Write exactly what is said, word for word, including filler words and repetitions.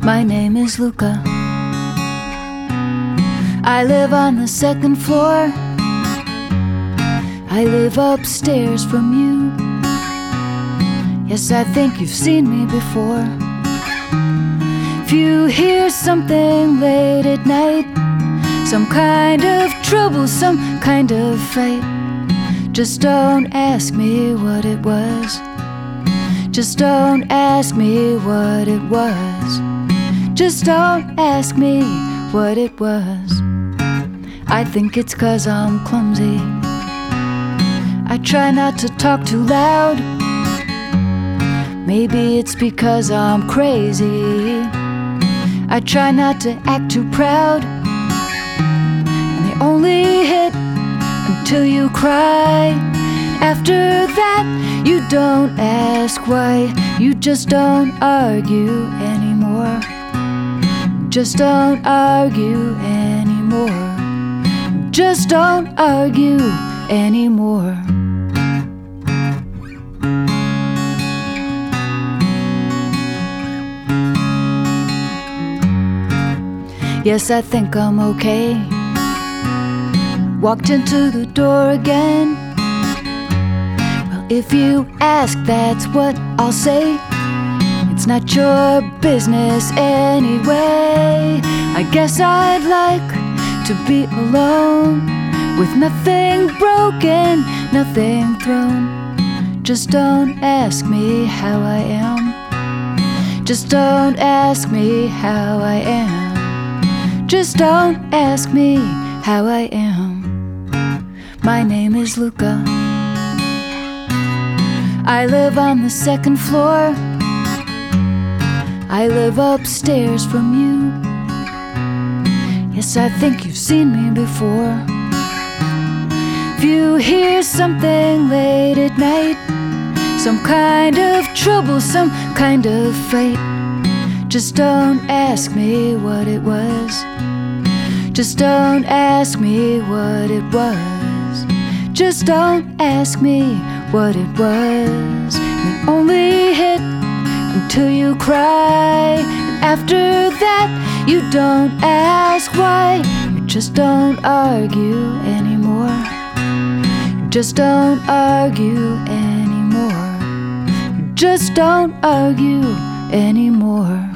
My name is Luca. I live on the second floor. I live upstairs from you. Yes, I think you've seen me before. If you hear something late at night, some kind of trouble, some kind of fight, just don't ask me what it was. Just don't ask me what it was. Just don't ask me what it was. I think it's 'cause I'm clumsy. I try not to talk too loud. Maybe it's because I'm crazy. I try not to act too proud. And they only hit until you cry. After that, you don't ask why. You just don't argue anymore. Just don't argue anymore. Just don't argue anymore. Yes, I think I'm okay. Walked into the door again. Well, if you ask, that's what I'll say. It's not your business anyway. I guess I'd like to be alone, with nothing broken, nothing thrown. Just don't ask me how I am. Just don't ask me how I am. Just don't ask me how I am. My name is Luca. I live on the second floor. I live upstairs from you. Yes, I think you've seen me before. If you hear something late at night, some kind of trouble, some kind of fight, just don't ask me what it was. Just don't ask me what it was. Just don't ask me what it was. We only hit until you cry. And after that, you don't ask why. You just don't argue anymore. You just don't argue anymore. You just don't argue anymore.